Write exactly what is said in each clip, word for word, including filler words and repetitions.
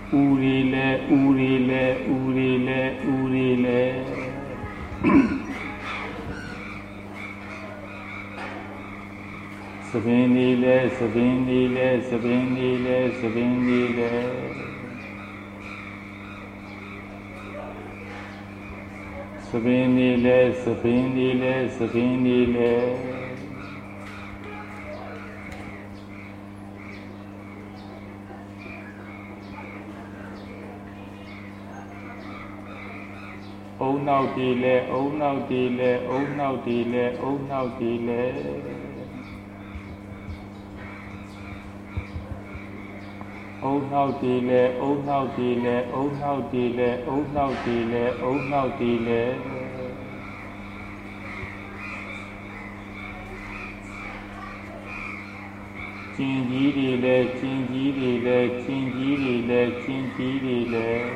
Urile, urile, urile, urile. Sabinile, sabinile, sabinile, sabinile. Sabinile, sabinile, sabinile. Oh now dile, oh now dile, oh now dile, oh now dile. Oh now dile, oh now dile, oh now dile, oh now dile, oh now dile. Jinji dile, jinji dile, jinji dile, jinji dile.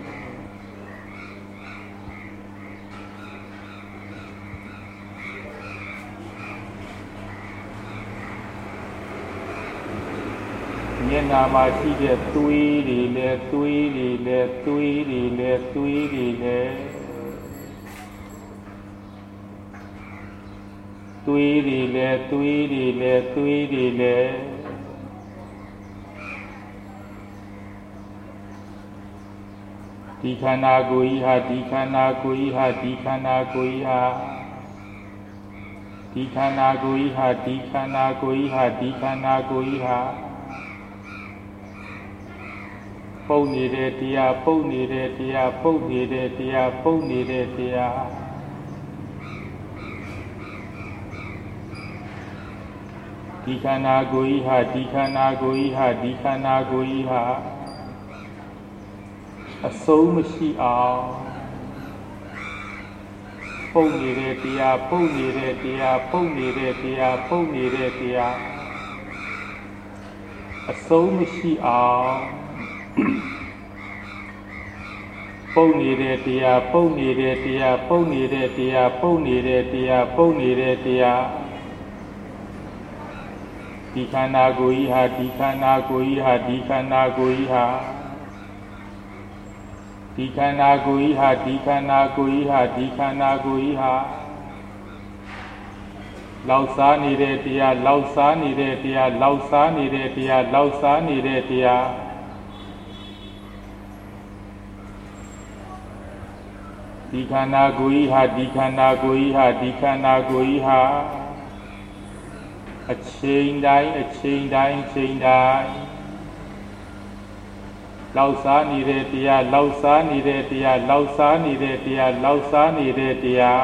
Nhân mà chi địa tuy đi lệ tuy đi lệ tuy đi lệ tuy đi lệ tuy đi lệ tuy đi lệ tuy đi lệ Dikana goiha dikana goiha dikana goiha dikana goiha dikana goiha dikana goiha Phâu ni đề tia, phâu ni đề tia, phâu ni đề tia, phâu ni đề tia. Dikana goiha, dikana goiha, dikana goiha. A soul mashi ao. Phâu ni đề tia, phâu ni đề tia, phâu ni đề tia, phâu ni đề tia. A soul mashi ao. Phâu ni đề tia, phâu ni đề tia, phâu ni đề tia, phâu ni đề tia, phâu ni đề tia. Dikana goiha, dikana goiha, dikana goiha. Dikana goiha, dikana goiha, dikana goiha. Lau sa ni đề tia, lau sa ni đề tia, lau sa ni đề tia, lau sa ni đề tia. Dikana goiha, dikana goiha, dikana goiha. A chain dai, a chain dai, chain dai. Lau sa ni đề tia, lau sa ni đề tia, lau sa ni đề tia, lau sa ni đề tia.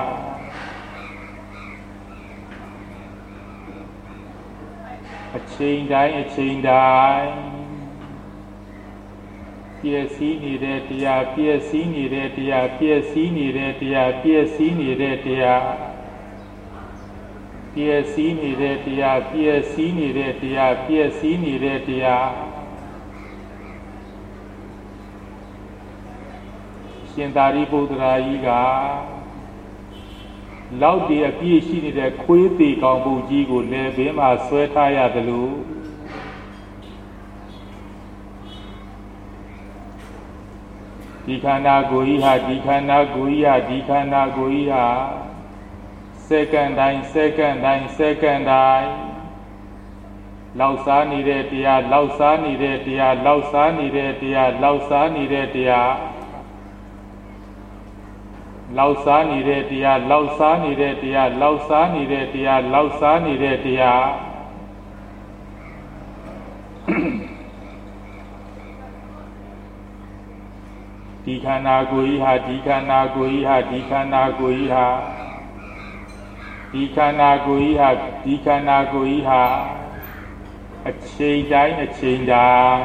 A chain dai, a chain dai. Pia si ni đề tia, pia si ni đề tia, pia si ni đề tia, pia si ni đề tia. Pia si ni đề tia, pia si ni đề tia, pia si ni đề tia.ရှင်သာရိပုတ္တရာကြီးကလောက်တည်းအပြည့်ရှိနေတဲ့ခွေးသေးကောင်ပုတ်ကြီးကိုလည်းဘေးမှာဆွဲထားရတယ်လို့ဒီခန္ဓာကိုယ်ကြီးဟာဒီခန္ဓာကိုယ်ကြီးဟာဒီခန္ဓာကိုယ်ကြီးဟာစက္ကန့်တိုင်းစက္ကန့်တိုင်းစက္ကန့်တိုင်းလောက်စားနေတဲ့တရားလောက်စားနေတဲ့တရားလောက်စားနေတဲ့တရားလောက်စားနေတဲ့တရားလောက်စားနေတဲ့တရားလောက်စားနေတဲ့တရားလောက်စားနေတဲ့တရားလောက်စားနေတဲ့တရားဒီခန္ဓာကိုယ်ကြီးဟာဒီခန္ဓာကိုယ်ကြီးဟာဒီခန္ဓာကိုယ်ကြီးဟာဒီခန္ဓာကိုယ်ကြီးဟာဒီခန္ဓာကိုယ်ကြီးဟာအချိန်တိုင်းအချိန်တိုင်း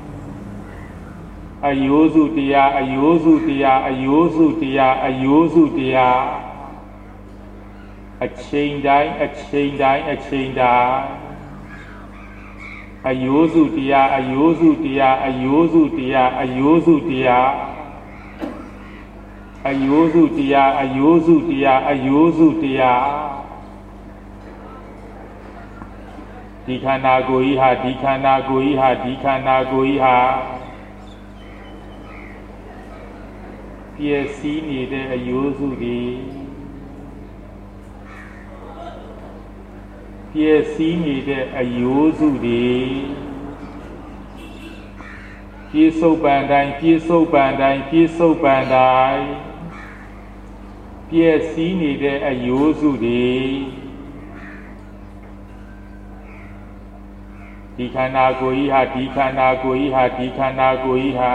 အယိုးစုတရားအယိုးစုတရားအယိုးစုတရားအယိုးစုတရားအချိန်တိုင်းအချိန်တိုင်းအချိန်တိုင်းအယိုးစုတရားအယိုးစုတရားအယိုးစုတရားအယိုးစုတရားအယိုးစုတရားအယိုးစုတရားအယိုးစုတရားဒီခန္ဓာကိုယ်ကြီးဟာဒီခန္ဓာကိုယ်ကြီးဟာဒီခန္ဓာကိုယ်ကြီးဟာပျက်စီးနေတဲ့အယိုးစုတွေပျက်စီးနေတဲ့အယိုးစုတွေပြေစုပ်ပန်တိုင်းပြေစုပ်ပန်တိုင်းပြေစုပ်ပန်တိုင်းပျက်စီးနေတဲ့အယိုးစုတွေဒီခန္ဓာကိုယ်ကြီးဟာဒီခန္ဓာကိုယ်ကြီးဟာဒီခန္ဓာကိုယ်ကြီးဟာ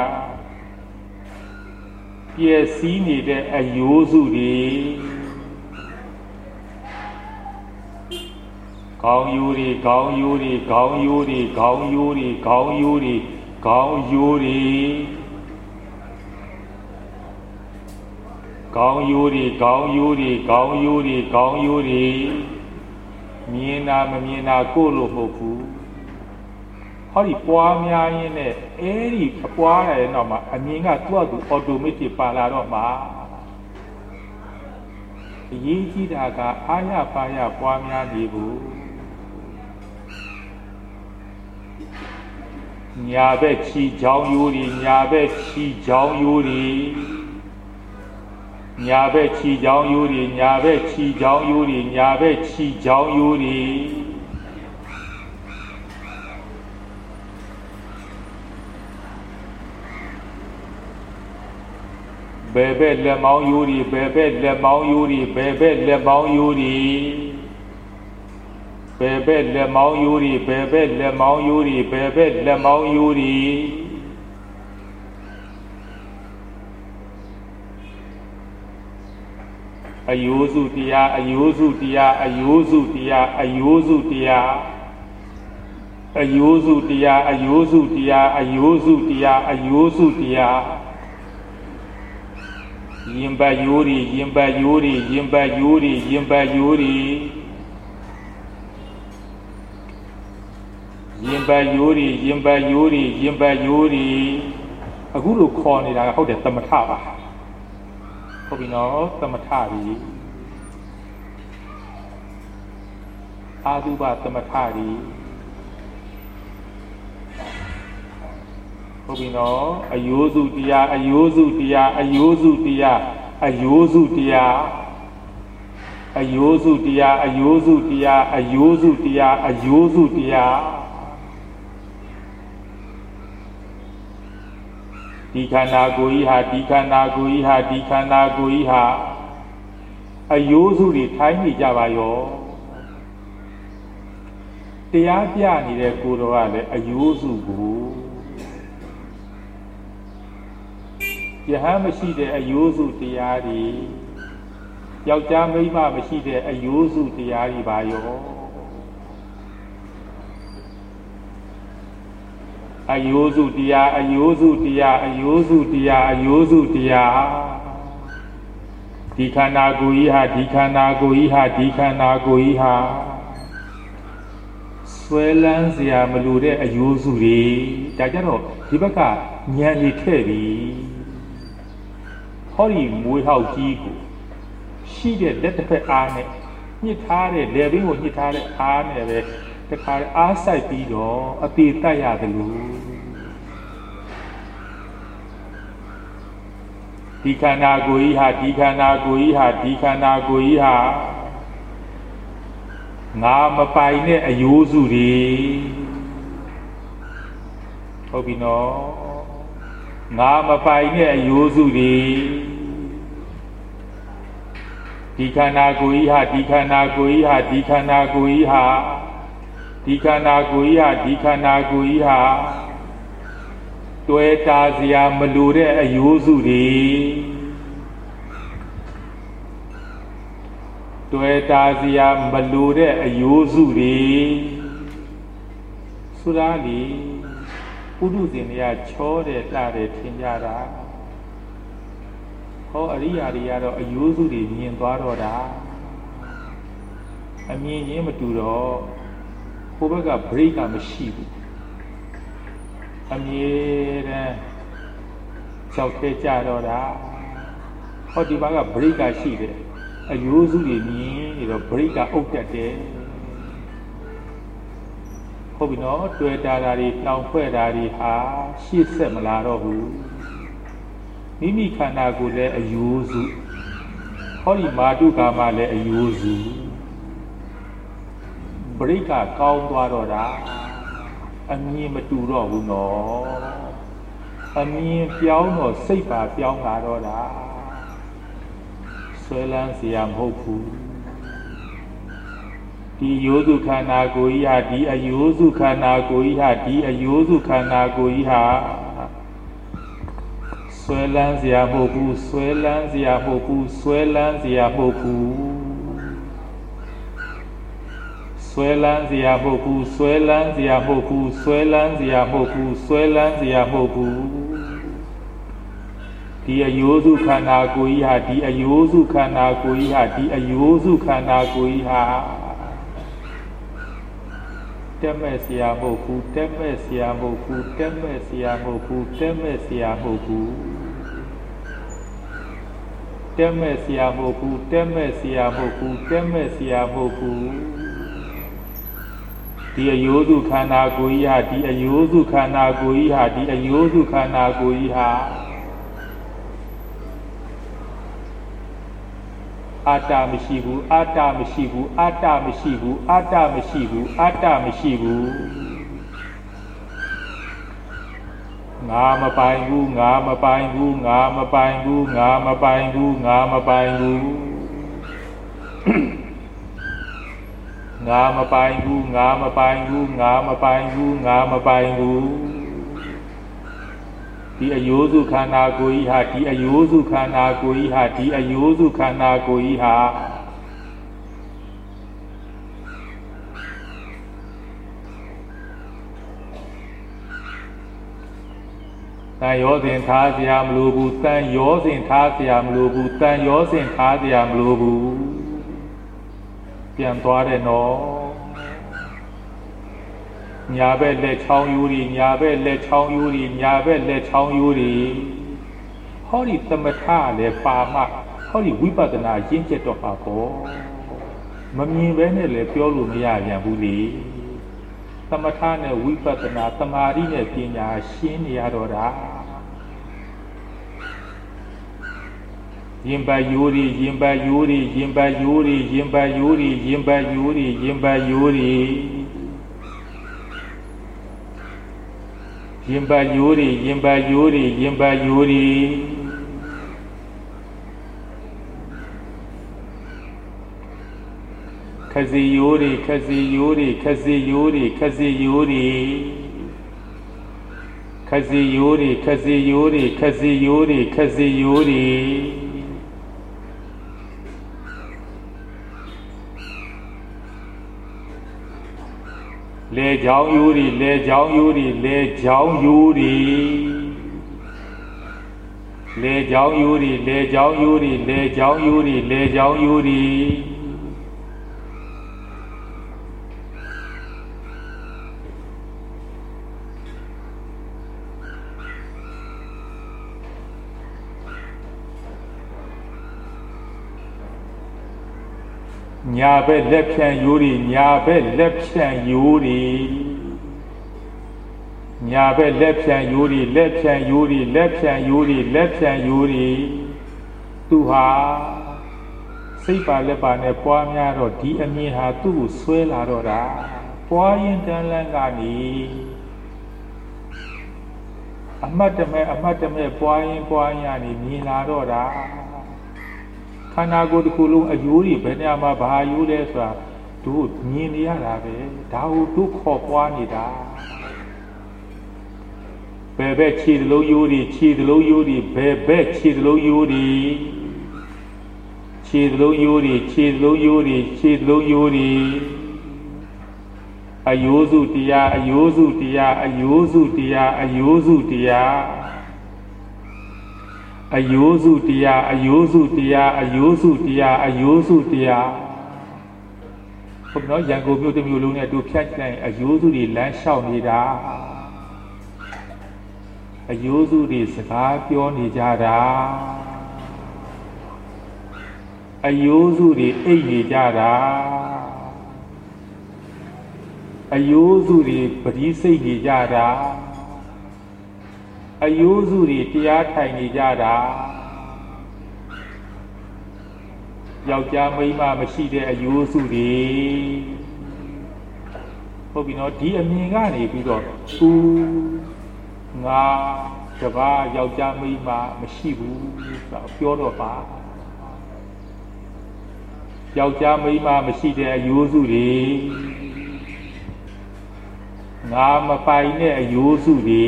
ပျက်စီးနေတဲ့အယိုးစုတွေခေါင်းယိုးတွေခေါင်းယိုးတွေခေါင်းယိုးတွေခေါင်းယိုးတွေခေါင်းယိုးတွေခေါင်းယိုးတွေခေါင်းယိုးတွေခေါင်းယိုးတွေခေါင်းယိုးတွေခေါင်းယိုးတွေမြင်တာမမြင်တာကိုယ်လို့မဟုတ်ဘူးဟောဒီပွားများရင်းနဲ့အဲ့ဒီအပွားရဲ့နောက်မှာအမြင်ကသူ့အတူအော်တိုမက်တစ်ပါလာတော့မှာအရေးကြီးတာကအာရပါရပွားများနေဘူးညာဘက်ချီချောင်းယိုးတွေညာဘက်ချီချောင်းယိုးတွေညာဘက်ချီချောင်းယိုးတွေညာဘက်ချီချောင်းယိုးတွေညာဘက်ချီချောင်းယိုးတွေဘယ်ဘက်လက်မောင်းယိုးတွေဘယ်ဘက်လက်မောင်းယိုးတွေဘယ်ဘက်လက်မောင်းယိုးတွေဘယ်ဘက်လက်မောင်းယိုးတွေဘယ်ဘက်လက်မောင်းယိုးတွေဘယ်ဘက်လက်မောင်းယိုးတွေအယိုးစုတရားအယိုးစုတရားအယိုးစုတရားအယိုးစုတရားအယိုးစုတရားအယိုးစုတရားအယိုးစုတရားအယိုးစုတရားရင်ပတ်ယိုးတွေရင်ပတ်ယိုးတွေရင်ပတ်ယိုးတွေရင်ပတ်ယိုးတွေရင်ပတ်ယိုးတွေရင်ပတ်ယိုးတွေရင်ပတ်ယိုးတွေအခုလိုခေါ်နေတာကဟုတ်တယ်သမထပါဟုတ်ပြီနော်သမထကြီးအာသုဘသမထကြီးဟုတ်ပြီနော်အယိုးစုတရားအယိုးစုတရားအယိုးစုတရားအယိုးစုတရားအယိုးစုတရားအယိုးစုတရားအယိုးစုတရားအယိုးစုတရားဒီခန္ဓာကိုယ်ကြီးဟာဒီခန္ဓာကိုယ်ကြီးဟာဒီခန္ဓာကိုယ်ကြီးဟာအယိုးစုတွေထိုင်းနေကြပါရောတရားပြနေတဲ့ကိုယ်တော်ကလည်းအယိုးစုကိုယဟန်မရှိတဲ့အယိုးစုတရားတွေယောက်ျားမိန်းမမရှိတဲ့အယိုးစုတရားတွေပါရောအယိုးစုတရားအယိုးစုတရားအယိုးစုတရားအယိုးစုတရားဒီခန္ဓာကိုယ်ကြီးဟာဒီခန္ဓာကိုယ်ကြီးဟာဒီခန္ဓာကိုယ်ကြီးဟာဆွဲလန်းเสียမလို့တဲ့အယိုးစုတွေဒါကြတော့ဒီဘက်ကဉာဏ်ကြီးထည့်ပြီးဟောဒီမွေးဟောက်ကြီးကိုရှိတဲ့လက်တစ်ဖက်အားနဲ့ညှစ်ထားတဲ့လက်ဘင်းကိုညှစ်ထားတဲ့အားနဲ့ပဲတခါအားဆိုင်ပြီးတော့အသေးတတ်ရတယ်လို့ဒီခန္ဓာကိုယ်ကြီးဟာဒီခန္ဓာကိုယ်ကြီးဟာဒီခန္ဓာကိုယ်ကြီးဟာငါမပိုင်တဲ့အယိုးစုတွေဟုတ်ပြီနော်ငါမပိုင်တဲ့အယိုးစုတွေဒီခန္ဓာကိုယ်ကြီးဟာဒီခန္ဓာကိုယ်ကြီးဟာဒီခန္ဓာကိုယ်ကြီးဟာဒီခန္ဓာကိုယ်ကြီးဟာဒီခန္ဓာကိုယ်ကြီးဟာတွဲတာစရာမလိုတဲ့အယိုးစုတွေတွဲတာစရာမလိုတဲ့အယိုးစုတွေဆိုတာလေပုထုဇဉ်တွေကချောတယ်လှတယ်ထင်ကြတာဟောအရိယာတွေကတော့အယိုးစုတွေမြင်သွားတော့တာအမြင်ချင်းမတူတော့ဟိုဘက်ကဘရိတ်ကမရှိဘူးအမြဲတမ်းကြောက်သေးကြတော့တာဟောဒီဘက်ကဘရိတ်ကရှိတယ်အယိုးစုတွေမြင်နေတော့ဘရိတ်ကအုပ်တက်တယ်ဟုတ်ပြီနော်တွေ့တာဓာတ်တွေနှောင်ဖွဲ့တာတွေဟာရှေ့ဆက်မလာတော့ဘူးမိမိခန္ဓာကိုယ်လည်းအယိုးစုဟောဒီမာတုကာမလည်းအယိုးစုပရိက္ခကောင်းသွားတော့တာအမြင်မတူတော့ဘူးနော်အမြင်ပြောင်းတော့စိတ်ပါပြောင်းလာတော့တာဆွဲလန်းเสียမဟုတ်ဘူးဒီယောစုခန္ဓာကိုယ်ကြီးဟာဒီအယောစုခန္ဓာကိုယ်ကြီးဟာဒီအယောစုခန္ဓာကိုယ်ကြီးဟာဆွဲလန်းเสียမဟုတ်ဘူးဆွဲလန်းเสียမဟုတ်ဘူးဆွဲလန်းเสียမဟုတ်ဘူးဆွဲလန်းเสียမဟုတ်ဘူးဆွဲလန်းเสียမဟုတ်ဘူးဆွဲလန်းเสียမဟုတ်ဘူးဆွဲလန်းเสียမဟုတ်ဘူးဒီအယောစုခန္ဓာကိုယ်ကြီးဟာဒီအယောစုခန္ဓာကိုယ်ကြီးဟာဒီအယောစုခန္ဓာကိုယ်ကြီးဟာတက်မဲ့เสียမဟုတ်ဘူးတက်မဲ့เสียမဟုတ်ဘူးတက်မဲ့เสียမဟုတ်ဘူးတက်မဲ့เสียမဟုတ်ဘူးတက်မဲ့เสียမဟုတ်ဘူးတက်မဲ့เสียမဟုတ်ဘူးတက်မဲ့เสียမဟုတ်ဘူးဒီအယောစုခန္ဓာကိုယ်ကြီးဟာဒီအယောစုခန္ဓာကိုယ်ကြီးဟာဒီအယောစုခန္ဓာကိုယ်ကြီးဟာအာတမရှိဘူးအာတမရှိဘူးအာတမရှိဘူးအာတမရှိဘူးအာတမရှိဘူးငါမပိုင်ဘူးငါမပိုင်ဘူးငါမပိုင်ဘူးငါမပိုင်ဘူးငါမပိုင်ဘူးငါမပိုင်ဘူးငါမပိုင်ဘူးငါမပိုင်ဘူးငါမပိုင်ဘူးဒီအယောစုခန္ဓာကိုယ်ကြီးဟာဒီအယောစုခန္ဓာကိုယ်ကြီးဟာဒီအယောစုခန္ဓာကိုယ်ကြီးဟာတန်ရောစဉ်ထားเสียမလိုဘူးတန်ရောစဉ်ထားเสียမလိုဘူးတန်ရောစဉ်ထားเสียမလိုဘူးပြန်သွားတယ်နော်ညာဘက်လက်ချောင်းယူရီညာဘက်လက်ချောင်းယူရီညာဘက်လက်ချောင်းယူရီဟောဒီသမထလည်းပါမဟောဒီဝိပဿနာရင့်ကျက်တော့ပါပေါ့မမြင်ပဲနဲ့လည်းပြောလို့မရပြန်ဘူးလေသမထနဲ့ဝိပဿနာသမာဓိနဲ့ပညာရှင်းနေရတော့တာရင်ပတ်ယူရီရင်ပတ်ယူရီရင်ပတ်ယူရီရင်ပတ်ယူရီရင်ပတ်ယူရီရင်ပတ်ယူရီရင်ပတ်ယူရီရင်ပတ်ယူရီရင်ပတ်ယူရီခစီယူရီခစီယူရီခစီယူရီခစီယူရီခစီယူရီခစီယူရီခစီယူရီခစီယူရီလေချောင်းယူရီလေချောင်းယူရီလေချောင်းယူရီလေချောင်းယူရီလေချောင်းယူရီလေချောင်းယူရီလေချောင်းယူရီညာဘက်လက်ဖြန့်ယူရီညာဘက်လက်ဖြန့်ယူရီညာဘက်လက်ဖြန့်ယူရီလက်ဖြန့်ယူရီလက်ဖြန့်ယူရီလက်ဖြန့်ယူရီသူဟာစိတ်ပါလက်ပါနဲ့ပွားများတော့ဒီအမြင်ဟာသူ့ကိုဆွဲလာတော့တာပွားရင်တန်းလန်းကနေအမတ်တမဲ့အမတ်တမဲ့ပွားရင်ပွားရနေမြင်လာတော့တာခန္ဓာကိုယ်တစ်ခုလုံးအယိုးတွေဘယ်နေရာမှာဘာယိုးလဲဆိုတာတို့မြင်နေရတာပဲဒါကိုတို့ခေါ်ပွားနေတာဘယ်ဘက်ခြေသလုံးယိုးတွေခြေသလုံးယိုးတွေဘယ်ဘက်ခြေသလုံးယိုးတွေခြေသလုံးယိုးတွေခြေသလုံးယိုးတွေခြေသလုံးယိုးတွေအယိုးစုတရားအယိုးစုတရားအယိုးစုတရားအယိုးစုတရားအယိုးစုတရားအယိုးစုတရားအယိုးစုတရားအယိုးစုတရားဘုရားရန်ကုန်မြို့တစ်မြို့လုံးနဲ့တို့ဖြတ်လိုက်အယိုးစုတွေလမ်းလျှောက်နေတာအယိုးစုတွေစကားပြောနေကြတာအယိုးစုတွေအိတ်နေကြတာအယိုးစုတွေပတိစိတ်နေကြတာအအယိုးစုတွေတရားထိုင်နေကြတာယောက်ျားမိန်းမမရှိတဲ့အယိုးစုတွေဟုတ်ပြီနော်ဒီအမြင်ကနေပြီးတော့သူငါတပါးယောက်ျားမိန်းမမရှိဘူးဆိုတော့ပြောတော့ပါယောက်ျားမိန်းမမရှိတဲ့အယိုးစုတွေငါမပိုင်တဲ့အယိုးစုတွေ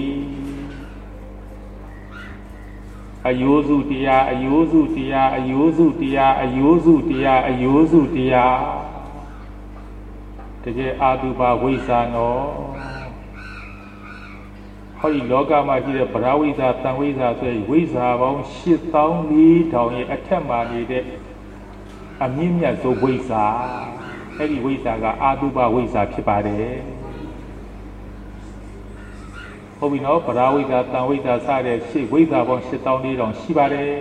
အယိုးစုတရားအယိုးစုတရားအယိုးစုတရားအယိုးစုတရားအယိုးစုတရားတကယ်အာတုပါဝိဇ္ဇာနော်ဟောဒီလောကမှာရှိတဲ့ဗရာဝိဇ္ဇာတန်ဝိဇ္ဇာဆိုရင်ဝိဇ္ဇာပေါင်းရှစ်သောင်းလေးထောင်ရဲ့အထက်မှာနေတဲ့အမြင့်မြတ်ဆုံးဝိဇ္ဇာအဲ့ဒီဝိဇ္ဇာကအာတုပါဝိဇ္ဇာဖြစ်ပါတယ်ဟုတ်ပြီနော်ဗရာဝိဇ္ဇာတန်ဝိဇ္ဇာစတဲ့ရှစ်ဝိဇ္ဇာပေါင်းရှစ်သောင်းလေးထောင်ရှိပါတယ်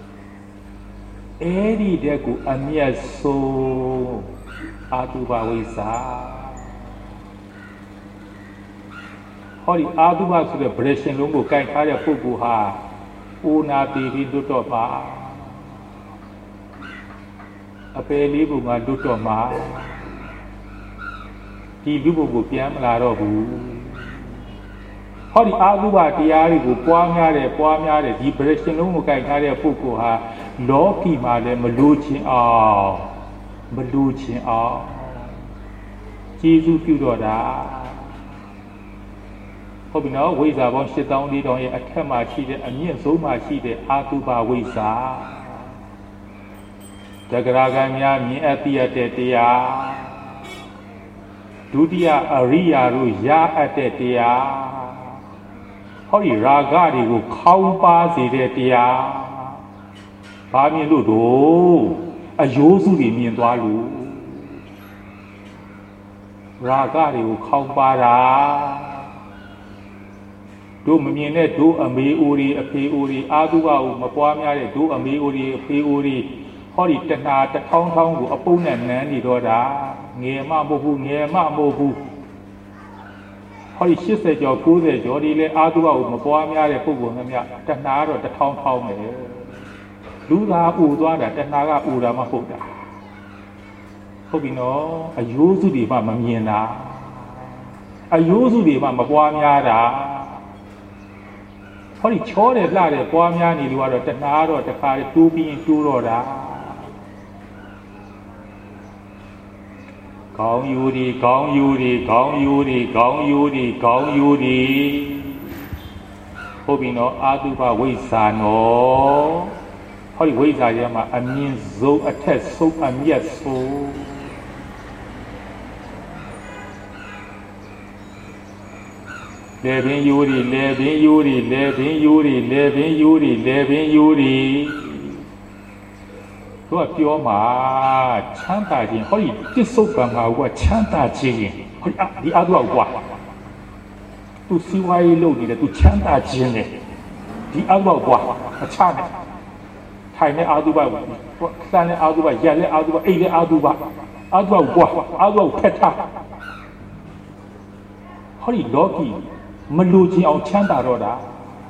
အဲ့ဒီတဲ့ကိုအမြတ်ဆုံးအာတုပဝိဇ္ဇာဟောဒီအာတုပဆိုတဲ့ဗရေရှင်လုံးကိုကင်ထားတဲ့ပုဂ္ဂိုလ်ဟာအိုနာတည်ပြီးလွတ်တော့မှာအပယ်လေးပုံကလွတ်တော့မှာဒီလူပုံကိုပြန်မလာတော့ဘူးဟောဒီအာတုပတရားတွေကိုပွားများတယ်ပွားများတယ်ဒီဗရေရှင်လုံးကိုကင်ထားတဲ့ပုဂ္ဂိုလ်ဟာလောကီမှာလည်းမလို့ချင်းအောင်မလူချင်အောင်ကျေးဇူးပြုတော့တာဟုတ်ပြီနော်ဝိဇ္ဇာပေါင်းရှစ်သောင်းလေးထောင်ရဲ့အထက်မှာရှိတဲ့အမြင့်ဆုံးမှာရှိတဲ့အာတုပဝိဇ္ဇာတဂရကံများမြင်အပ်သိရတဲ့တရားဒုတိယအရိယာတို့ရအပ်တဲ့တရားဟောဒီရာဂတွေကိုခေါင်းပါစေတဲ့တရားဘာမြင်လို့တော့အယိုးစုတွေမြင်သွားလို့ရာဂတွေကိုခေါင်းပါတာတို့မမြင်တဲ့တို့အမေအိုတွေအဖေအိုတွေအာသုဘကိုမပွားများတဲ့တို့အမေအိုတွေအဖေအိုတွေဟောဒီတဏှာတထောင်းထောင်းကိုအပုပ်နဲ့နမ်းနေတော့တာငယ်မမဟုတ်ဘူးငယ်မမဟုတ်ဘူးဟောဒီရှစ်ဆယ်ကျော်ကိုးဆယ်ကျော်ဒီလေအာသုဘကိုမပွားများတဲ့ပုဂ္ဂိုလ်များများတဏှာတော့တထောင်းထောင်းပဲလူသာပူသွားတာတဏှာကပူတာမဟုတ်တာဟုတ်ပြီနော်အယိုးစုတွေမှမမြင်တာအယိုးစုတွေမှမပွားများတာဟောဒီချောတယ်လှတယ်ပွားများနေလို့ကတော့တဏှာတော့တခါတိုးပြီးတိုးတော့တာခေါင်းယူဒီခေါင်းယူဒီခေါင်းယူဒီခေါင်းယူဒီခေါင်းယူဒီဟုတ်ပြီနော်အာတုပဝိဇ္ဇာနော်ဟောဒီဝိဇ္ဇာရဲ့မှာအမြင့်ဆုံးအထက်ဆုံးအမြတ်ဆုံးလေပင်ယိုးဒီလေပင်ယိုးဒီလေပင်ယိုးဒီလေပင်ယိုးဒီလေပင်ယိုးဒီသူကပြောမှာချမ်းသာခြင်းဟောဒီပြစ္ဆုတ်ပံမှာကချမ်းသာခြင်းဟောဒီဒီအတူကွာသူစီဝါရေးလုပ်နေတယ်သူချမ်းသာခြင်းလေဒီအတူကွာအချမ်းထိုင်နေအာတုဘဆန်နေအာတုဘရက်နေအာတုဘအိတ်နေအာတုဘအာတုဘကွာအာတုဘဖက်ထားဟောဒီလောကီမလူချင်းအောင်ချမ်းသာတော့တာ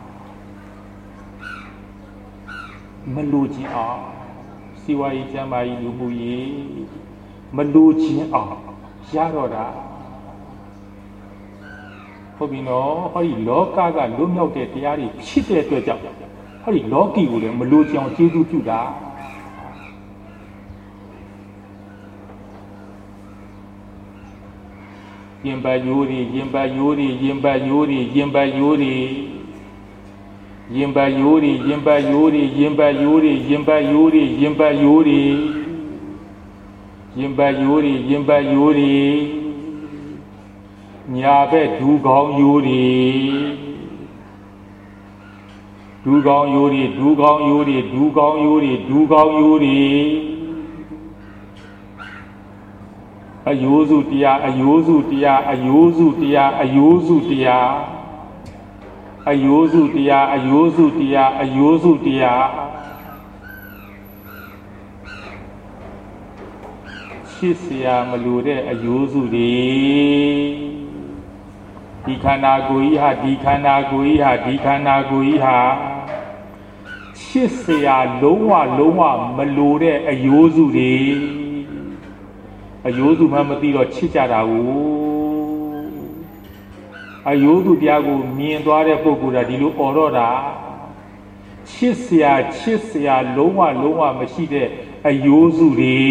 မလူချင်းအောင်စီဝါရေးကျမ်းမာရေးလူမှုရေးမလူချင်းအောင်ရတော့တာဟုတ်ပြီနော်ဟောဒီလောကကလွတ်မြောက်တဲ့တရားတွေဖြစ်တဲ့အတွက်ကြောင့်ဟောဒီလောကီကိုလည်းမလို့ကြောင်ကျေးဇူးပြုတာရင်ပတ်ယိုးဒီရင်ပတ်ယိုးဒီရင်ပတ်ယိုးဒီရင်ပတ်ယိုးဒီရင်ပတ်ယိုးဒီရင်ပတ်ယိုးဒီရင်ပတ်ယိုးဒီရင်ပတ်ယိုးဒီရင်ပတ်ယိုးဒီရင်ပတ်ယိုးဒီရင်ပတ်ယိုးဒီညာဘက်ဒူကောင်းယိုးဒီဒူကောင်းယိုးဒီဒူကောင်းယိုးဒီဒူကောင်းယိုးဒီဒူကောင်းယိုးဒီအယိုးစုတရားအယိုးစုတရားအယိုးစုတရားအယိုးစုတရားအယိုးစုတရားအယိုးစုတရားအယိုးစုတရားရှစ်ဆရာမလို့တဲ့အယိုးစုတွေဒီခန္ဓာကိုယ်ကြီးဟာဒီခန္ဓာကိုယ်ကြီးဟာဒီခန္ဓာကိုယ်ကြီးဟာချစ်စရာလုံးဝလုံးဝမလိုတဲ့အယိုးစုတွေအယိုးစုမှမသိတော့ချစ်ကြတာကိုအယိုးစုတရားကိုမြင်သွားတဲ့ပုဂ္ဂိုလ်ကဒီလိုអော်တော့တာချစ်စရာချစ်စရာလုံးဝလုံးဝမရှိတဲ့အယိုးစုတွေ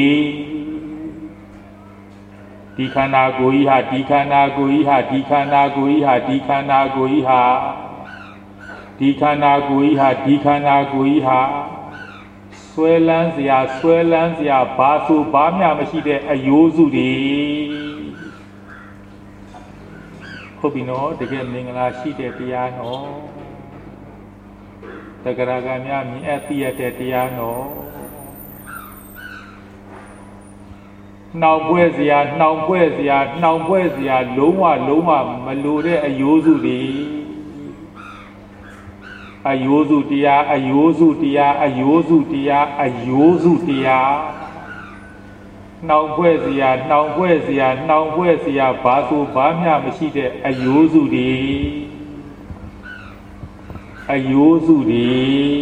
ဒီခန္ဓာကိုယ်ကြီးဟာဒီခန္ဓာကိုယ်ကြီးဟာဒီခန္ဓာကိုယ်ကြီးဟာဒီခန္ဓာကိုယ်ကြီးဟာဒီခန္ဓာကိုယ်ကြီးဟာဒီခန္ဓာကိုယ်ကြီးဟာဆွဲလန်းစရာဆွဲလန်းစရာဘာဆိုဘာမှမရှိတဲ့အယိုးစုတွေဟုတ်ပြီနော်တကယ်မင်္ဂလာရှိတဲ့တရားနော်တဂရကများမြင်အပ်သိရတဲ့တရားနော်နှောင်ပွဲစရာနှောင်ပွဲစရာနှောင်ပွဲစရာလုံးဝလုံးဝမလိုတဲ့အယိုးစုတွေအယိုးစုတရားအယိုးစုတရားအယိုးစုတရားအယိုးစုတရားနှောင်ပွဲစရာနှောင်ပွဲစရာနှောင်ပွဲစရာဘာဆိုဘာမှမရှိတဲ့အယိုးစုတွေအယိုးစုတွေ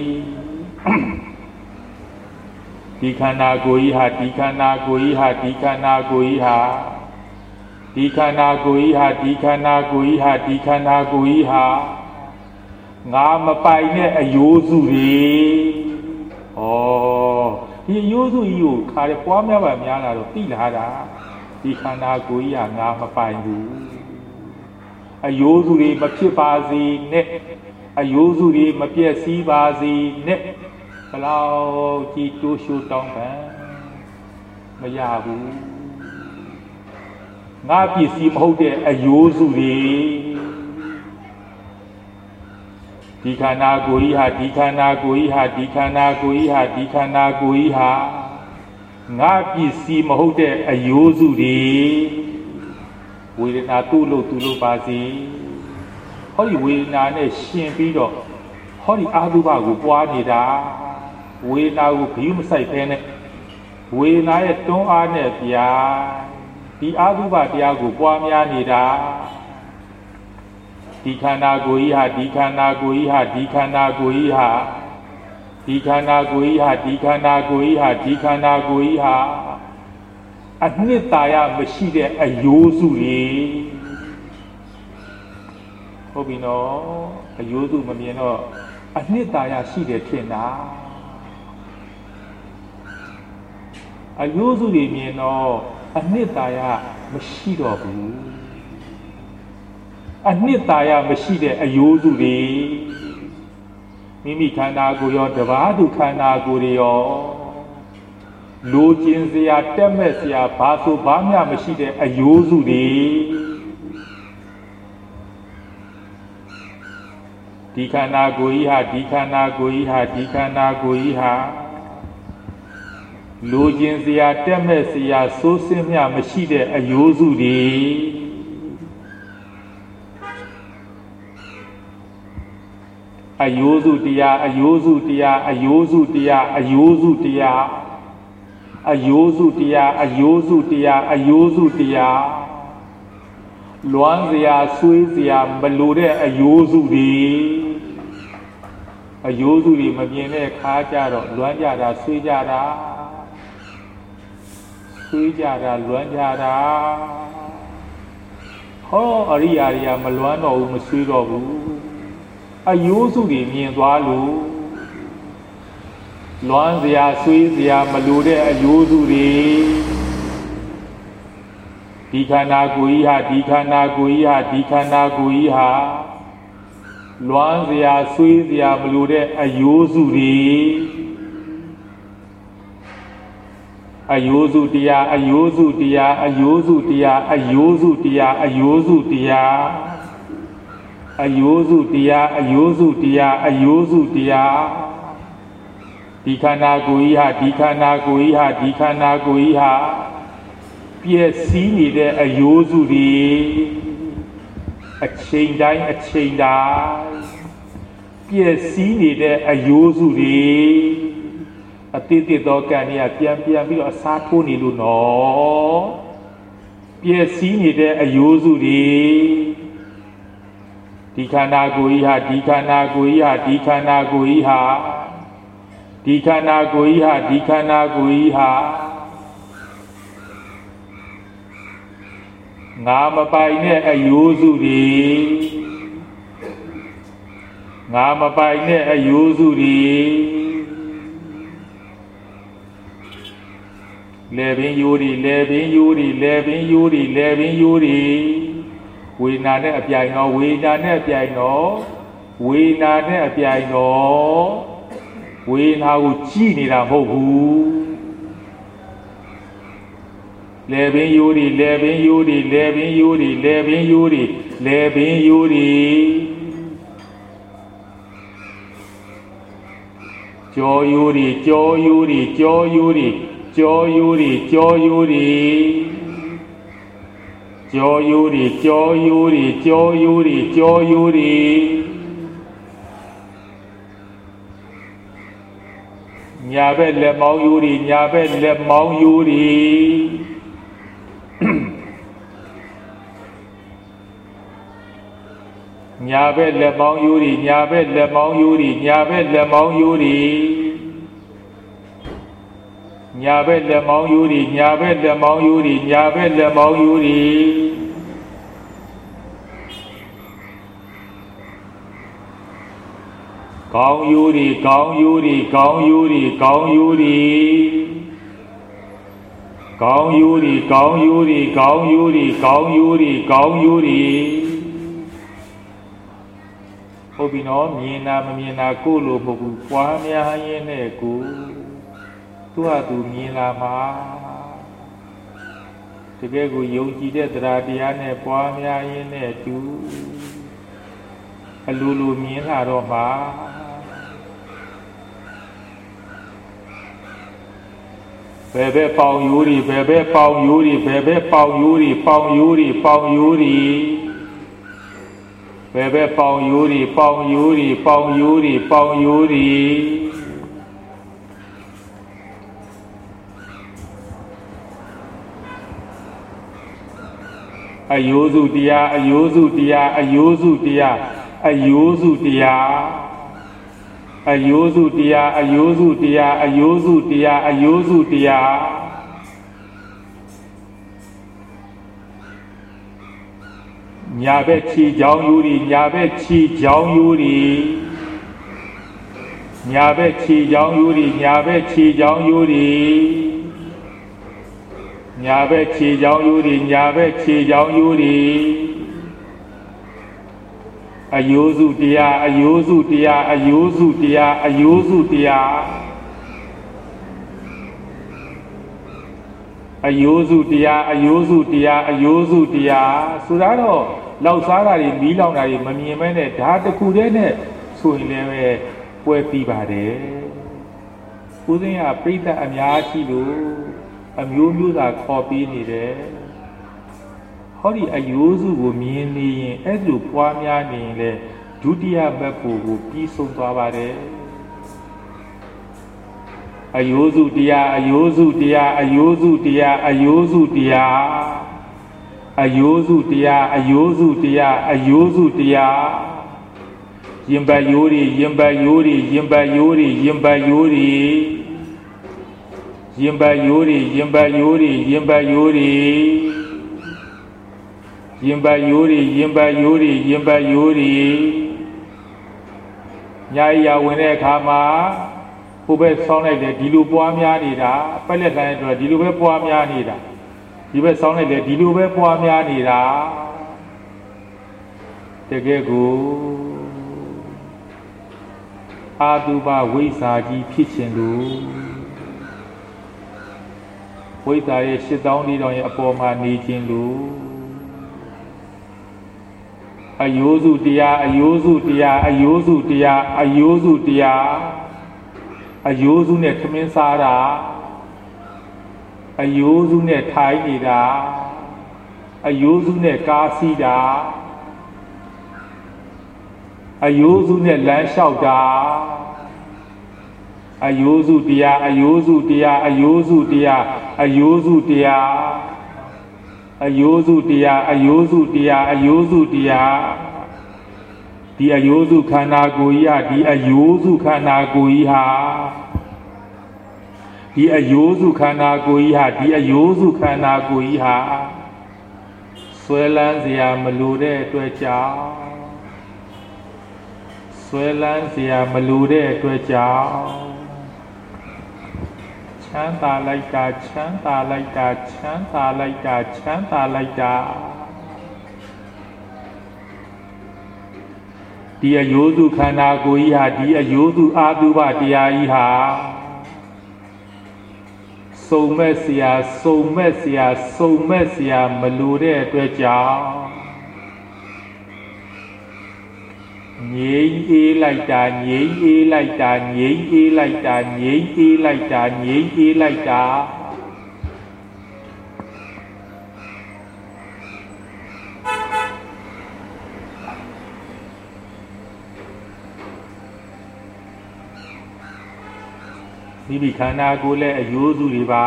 ဒီခန္ဓာကိုယ်ကြီးဟာဒီခန္ဓာကိုယ်ကြီးဟာဒီခန္ဓာကိုယ်ကြီးဟာဒီခန္ဓာကိုယ်ကြီးဟာဒီခန္ဓာကိုယ်ကြီးဟာဒီခန္ဓာကိုယ်ကြီးဟာငါမပိုင်တဲ့အယိုးစုတွေဩဒီအယိုးစုကြီးကိုခါရပွားများပါများလာတော့သိလာတာဒီခန္ဓာကိုယ်ကြီးဟာငါမပိုင်ဘူးအယိုးစုတွေမဖြစ်ပါစေနဲ့အယိုးစုတွေမပြည့်စည်ပါစေနဲ့ဘလောက်ကြည်တိုးရှိုးတောင်းပန်မရဘူးငါပစ္စည်းမဟုတ်တဲ့အယိုးစုတွေဒီခန္ဓာကိုယ်ကြီးဟာဒီခန္ဓာကိုယ်ကြီးဟာဒီခန္ဓာကိုယ်ကြီးဟာဒီခန္ဓာကိုယ်ကြီးဟာငါပစ္စည်းမဟုတ်တဲ့အယိုးစုတွေဝေဒနာသူ့လို့သူ့လို့ပါစေဟောဒီဝေဒနာနဲ့ရှင်ပြီးတော့ဟောဒီအာသုဘကိုပွားနေတာဝေဒနာကိုဂရုမစိုက်ဖဲနဲ့ဝေဒနာရဲ့တွန်းအားနဲ့ပြာဒီအာသုဘတရားကိုပွားများနေတာဒီခန္ဓာကိုယ်ကြီးဟာဒီခန္ဓာကိုယ်ကြီးဟာဒီခန္ဓာကိုယ်ကြီးဟာဒီခန္ဓာကိုယ်ကြီးဟာဒီခန္ဓာကိုယ်ကြီးဟာဒီခန္ဓာကိုယ်ကြီးဟာအနှစ်သာရမရှိတဲ့အယိုးစုတွေဟုတ်ပြီနော်အယိုးစုမမြင်တော့အနှစ်သာရရှိတယ်ထင်တာအယိုးစုတွေမြင်တော့အနှစ်သာရမရှိတော့ဘူးအနှစ်သာရမရှိတဲ့အယိုးစုတွေမိမိခန္ဓာကိုယ်ရောတပါးသူခန္ဓာကိုယ်တွေရောလိုချင်စရာတက်မဲ့စရာဘာဆိုဘာမှမရှိတဲ့အယိုးစုတွေဒီခန္ဓာကိုယ်ကြီးဟာဒီခန္ဓာကိုယ်ကြီးဟာဒီခန္ဓာကိုယ်ကြီးဟာလိုချင်စရာတက်မဲ့စရာစိုးစင်းမြမရှိတဲ့အယိုးစုတွေအယိုးစုတရားအယိုးစုတရားအယိုးစုတရားအယိုးစုတရားအယိုးစုတရားအယိုးစုတရားအယိုးစုတရားလွမ်းစရာဆွေးစရာမလိုတဲ့အယိုးစုတွေအယိုးစုတွေမမြင်တဲ့ခါကြတော့လွမ်းကြတာဆွေးကြတာဆွေးကြတာလွမ်းကြတာဟောအရိယာတွေကမလွမ်းတော့ဘူးမဆွေးတော့ဘူးအယိုးစုတွေမြင်သွားလို့လွမ်းစရာဆွေးစရာမလိုတဲ့အယိုးစုတွေဒီခန္ဓာကိုယ်ကြီးဟာဒီခန္ဓာကိုယ်ကြီးဟာဒီခန္ဓာကိုယ်ကြီးဟာလွမ်းစရာဆွေးစရာမလိုတဲ့အယိုးစုတွေအယိုးစုတရားအယိုးစုတရားအယိုးစုတရားအယိုးစုတရားအယိုးစုတရားအယိုးစုတရားအယိုးစုတရားအယိုးစုတရားဒီခန္ဓာကိုယ်ကြီးဟာဒီခန္ဓာကိုယ်ကြီးဟာဒီခန္ဓာကိုယ်ကြီးဟာပြည့်စည်နေတဲ့အယိုးစုတွေအချိန်တိုင်းအချိန်တိုင်းပြည့်စည်နေတဲ့အယိုးစုတွေအတိတ်တိသောကံကြီးကပြန်ပြန်ပြီးတော့အစားထိုးနေလို့နော်ပြည့်စည်နေတဲ့အယိုးစုတွေဒီခန္ဓာကိုယ်ကြီးဟာဒီခန္ဓာကိုယ်ကြီးဟာဒီခန္ဓာကိုယ်ကြီးဟာဒီခန္ဓာကိုယ်ကြီးဟာဒီခန္ဓာကိုယ်ကြီးဟာငါမပိုင်တဲ့အယိုးစုတွေငါမပိုင်တဲ့အယိုးစုတွေလေပင်ယိုးတွေလေပင်ယိုးတွေလေပင်ယိုးတွေလေပင်ယိုးတွေဝေဒနာနဲ့အပြိုင်တော့ဝေဒနာနဲ့အပြိုင်တော့ဝေဒနာနဲ့အပြိုင်တော့ဝေဒနာကိုကြည့်နေတာမဟုတ်ဘူးလေပင်ယိုးတွေလေပင်ယိုးတွေလေပင်ယိုးတွေလေပင်ယိုးတွေလေပင်ယိုးတွေကြောယိုးတွေကြောယိုးတွေကြောယိုးတွေကြောယိုးတွေကြောယိုးတွေကြောယိုးတွေကြောယိုးတွေကြောယိုးတွေကြောယိုးတွေညာဘက်လက်မောင်းယိုးတွေညာဘက်လက်မောင်းယိုးတွေညာဘက်လက်မောင်းယိုးတွေညာဘက်လက်မောင်းယိုးတွေညာဘက်လက်မောင်းယိုးတွေညာဘက်လက်မောင်းယိုးတွေညာဘက်လက်မောင်းယိုးတွေညာဘက်လက်မောင်းယိုးတွေကောင်းယိုးတွေကောင်းယိုးတွေကောင်းယိုးတွေကောင်းယိုးတွေကောင်းယိုးတွေကောင်းယိုးတွေကောင်းယိုးတွေကောင်းယိုးတွေကောင်းယိုးတွေဟုတ်ပြီနော်မြင်တာမမြင်တာကိုယ်လိုမဟုတ်ဘူးပွားများရင်းနဲ့ကိုသူ့ဟာသူမြင်လာမှာတကယ်ကိုယုံကြည်တဲ့တရားတရားနဲ့ပွားများရင်းနဲ့သူအလိုလိုမြင်လာတော့မှာဘယ်ဘက်ပေါင်ယိုးတွေဘယ်ဘက်ပေါင်ယိုးတွေဘယ်ဘက်ပေါင်ယိုးတွေပေါင်ယိုးတွေပေါင်ယိုးတွေဘယ်ဘက်ပေါင်ယိုးတွေပေါင်ယိုးတွေပေါင်ယိုးတွေပေါင်ယိုးတွေအယိုးစုတရားအယိုးစုတရားအယိုးစုတရားအယိုးစုတရားအယိုးစုတရားအယိုးစုတရားအယိုးစုတရားအယိုးစုတရားညာဘက်ခြေချောင်းယူရီညာဘက်ခြေချောင်းယူရီညာဘက်ခြေချောင်းယူရီညာဘက်ခြေချောင်းယူရီညာဘက်ခြေချောင်းယူရီညာဘက်ခြေချောင်းယူရီအယိုးစုတရားအယိုးစုတရားအယိုးစုတရားအယိုးစုတရားအယိုးစုတရားအယိုးစုတရားအယိုးစုတရားဆိုတော့လောက်စားတာတွေမီးလောင်တာတွေမမြင်မဲနဲ့ဓာတ်တစ်ခုတည်းနဲ့ဆိုရင်လည်းပဲပွဲပြီးပါတယ်ဦးစင်းကပြိဿအများရှိလို့အမျိုးမျိုးသာခေါ်ပြီးနေတယ်ဟောဒီအယိုးစုကိုမြင်နေရင်အဲ့လိုပွားများနေရင်လေဒုတိယဘက်ကိုပြီးဆုံးသွားပါတယ်အယိုးစုတရားအယိုးစုတရားအယိုးစုတရားအယိုးစုတရားအယိုးစုတရားအယိုးစုတရားအယိုးစုတရားရင်ပတ်ယိုးတွေရင်ပတ်ယိုးတွေရင်ပတ်ယိုးတွေရင်ပတ်ယိုးတွေရင်ပတ်ယိုးတွေရင်ပတ်ယိုးတွေရင်ပတ်ယိုးတွေရင်ပတ်ယိုးတွေရင်ပတ်ယိုးတွေရင်ပတ်ယိုးတွေညာရဝင်တဲ့အခါမှာဟိုဘက်ဆောင်းလိုက်တယ်ဒီလိုပွားများနေတာပက်လက်တိုင်းအတွက်ဒီလိုပဲပွားများနေတာဒီဘက်ဆောင်းလိုက်တယ်ဒီလိုပဲပွားများနေတာတကယ်ကိုအာတုပဝိဇ္ဇာကြီးဖြစ်ခြင်းလို့ဝိဇ္ဇာရဲ့ရှစ်သောင်းလေးတောင်ရဲ့အပေါ်မှာနေခြင်းလို့အယိုးစုတရားအယိုးစုတရားအယိုးစုတရားအယိုးစုတရားအယိုးစုနဲ့ထမင်းစားတာအယိုးစုနဲ့ထိုင်နေတာအယိုးစုနဲ့ကားစီးတာအယိုးစုနဲ့လမ်းလျှောက်တာအယိုးစုတရားအယိုးစုတရားအယိုးစုတရားအယိုးစုတရားအယိုးစုတရားအယိုးစုတရားအယိုးစုတရားဒီအယိုးစုခန္ဓာကိုယ်ကြီးဟာဒီအယိုးစုခန္ဓာကိုယ်ကြီးဟာဒီအယိုးစုခန္ဓာကိုယ်ကြီးဟာဒီအယိုးစုခန္ဓာကိုယ်ကြီးဟာဆွဲလန်းစရာမလိုတဲ့အတွက်ကြောင့်ဆွဲလန်းစရာမလိုတဲ့အတွက်ကြောင့်ချမ်းသာလိုက်တာချမ်းသာလိုက်တာချမ်းသာလိုက်တာချမ်းသာလိုက်တာဒီအယိုးစုခန္ဓာကိုယ်ကြီးဟာဒီအယိုးစုအာတုဘတရားကြီးဟာစုံမဲ့စရာစုံမဲ့စရာစုံမဲ့စရာမလိုတဲ့အတွက်ကြောင့်ငြိမ်းအေးလိုက်တာငြိမ်းအေးလိုက်တာငြိမ်းအေးလိုက်တာငြိမ်းအေးလိုက်တာငြိမ်းအေးလိုက်တာမိမိခန္ဓာကိုယ်လည်းအယိုးစုတွေပါ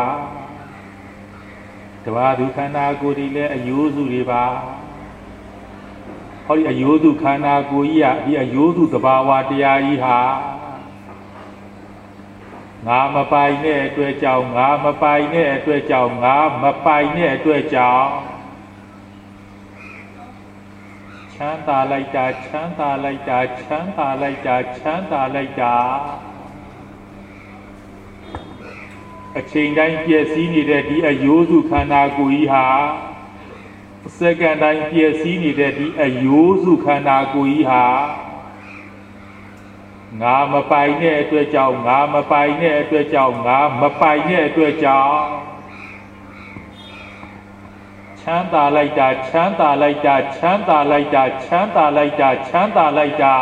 တဘာသူခန္ဓာကိုယ်တွေလည်းအယိုးစုတွေပါဟောဒီအယိုးစုခန္ဓာကိုယ်ကြီးကဒီအယိုးစုသဘာဝတရားကြီးဟာငါမပိုင်တဲ့အတွက်ကြောင့်ငါမပိုင်တဲ့အတွက်ကြောင့်ငါမပိုင်တဲ့အတွက်ကြောင့်ချမ်းသာလိုက်တာချမ်းသာလိုက်တာချမ်းသာလိုက်တာချမ်းသာလိုက်တာအချိန်တိုင်းပြည့်စည်နေတဲ့ဒီအယိုးစုခန္ဓာကိုယ်ကြီးဟာစက္ကန့်တိုင်းပြည့်စည်နေတဲ့ဒီအယိုးစုခန္ဓာကိုယ်ကြီးဟာငါမပိုင်တဲ့အတွက်ကြောင့်ငါမပိုင်တဲ့အတွက်ကြောင့်ငါမပိုင်တဲ့အတွက်ကြောင့်ချမ်းသာလိုက်တာချမ်းသာလိုက်တာချမ်းသာလိုက်တာချမ်းသာလိုက်တာချမ်းသာလိုက်တာ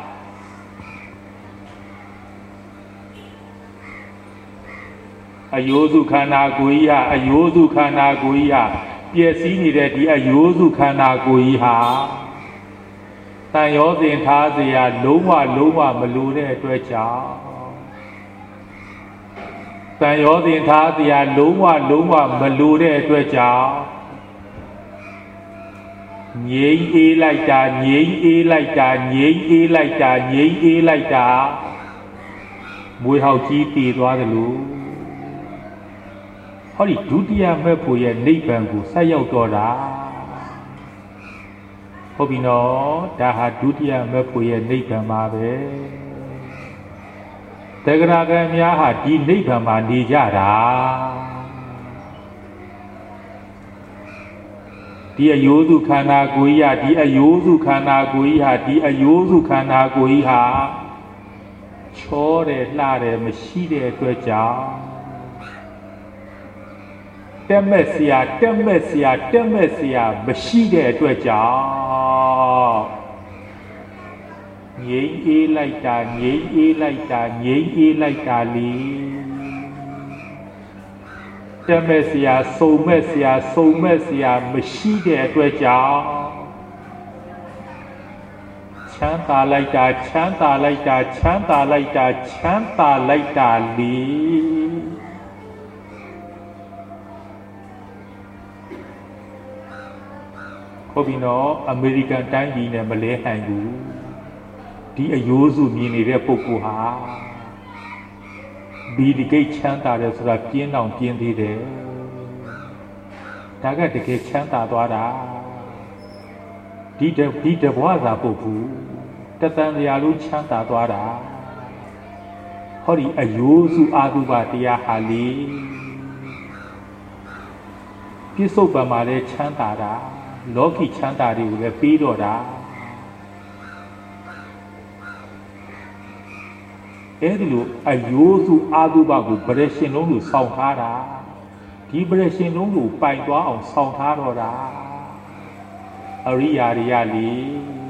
အယိုးစုခန္ဓာကိုယ်ကြီးဟာအယိုးစုခန္ဓာကိုယ်ကြီးဟာပြည့်စည်နေတဲ့ဒီအယိုးစုခန္ဓာကိုယ်ကြီးဟာတန်ရောစဉ်ထားเสียလုံးဝလုံးဝမလိုတဲ့အတွက်ကြောင့်တန်ရောစဉ်ထားเสียလုံးဝလုံးဝမလိုတဲ့အတွက်ကြောင့်ငြိမ်းအေးလိုက်တာငြိမ်းအေးလိုက်တာငြိမ်းအေးလိုက်တာငြိမ်းအေးလိုက်တာမွေးဟောက်ကြီးတည်သွားတယ်လို့ဟောဒီဒုတိယမဲ့ဖို့ရဲ့နိဗ္ဗာန်ကိုဆက်ရောက်တော့တာဟုတ်ပြီနော်ဒါဟာဒုတိယမဲ့ဖို့ရဲ့နိဗ္ဗာန်ပါပဲတက္ကရာကံများဟာဒီနိဗ္ဗာန်မှာနေကြတာဒီအယိုးစုခန္ဓာကိုယ်ကြီးဟာဒီအယိုးစုခန္ဓာကိုယ်ကြီးဟာဒီအယိုးစုခန္ဓာကိုယ်ကြီးဟာချောတယ်လှတယ်မရှိတဲ့အတွက်ကြောင့်တက်မဲ့เสียတက်မဲ့เสียတက်မဲ့เสียမရှိတဲ့အတွက်ကြောင့်ငြိမ်းအေးလိုက်တာငြိမ်းအေးလိုက်တာငြိမ်းအေးလိုက်တာလေတက်မဲ့เสียစုံမဲ့เสียစုံမဲ့เสียမရှိတဲ့အတွက်ကြောင့်ချမ်းသာလိုက်တာချမ်းသာလိုက်တာချမ်းသာလိုက်တာချမ်းသာလိုက်တာလေဟုတ်ပြီနော်အမေရိကန်တိုင်းပြည်နဲ့မလဲနိုင်ဘူးဒီအယိုးစုမြင်နေတဲ့ပုဂ္ဂိုလ်ဟာဘီဒီဂိတ်ချမ်းသာတယ်ဆိုတာပြင်းအောင်ပြင်းသေးတယ်ဒါကတကယ်ချမ်းသာသွားတာဒီတဒီတဘွားသာပုဂ္ဂိုလ်တသံတရားလို့ချမ်းသာသွားတာဟောဒီအယိုးစုအာတုဘတရားဟာလေပြစ္ဆုတ်ပံမှာလည်းချမ်းသာတာလောကီချမ်းသာတွေကိုလည်းပြီးတော့တာအဲဒီလိုအယိုးစုအာတုဘကိုဗရရှင်လုံးလို့ဆောင်းထားတာဒီဗရရှင်လုံးကိုပိုင်သွားအောင်ဆောင်းထားတော့တာအရိယာတွေကလေ